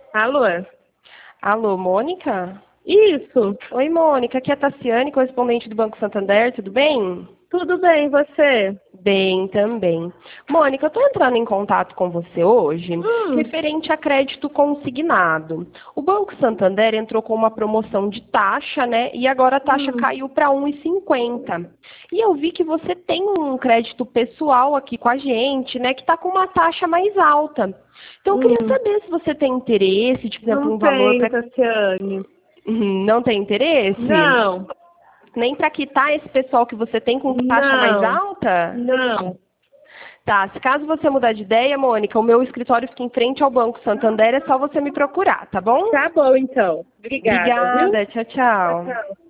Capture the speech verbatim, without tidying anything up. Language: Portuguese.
Alô? Alô, Mônica? Isso, Oi, Mônica. Aqui é a Tassiane, correspondente do Banco Santander. Tudo bem? tudo bem, você? Bem, também. Mônica, eu estou entrando em contato com você hoje Hum, referente a crédito consignado. O Banco Santander entrou com uma promoção de taxa, né? E agora a taxa hum, caiu para um e cinquenta. E eu vi que você tem um crédito pessoal aqui com a gente, né? Que está com uma taxa mais alta. Então, eu queria hum. saber se você tem interesse, de, por exemplo, Não um valor tenho, para... Tassiane. Não tem interesse? Não, Nem para quitar esse pessoal que você tem com taxa mais não, alta? não. Tá, se caso você mudar de ideia, Mônica, o meu escritório fica em frente ao Banco Santander, é só você me procurar, tá bom? Tá bom, então. Obrigada, viu? Obrigada, tchau, Tchau, tchau. tchau.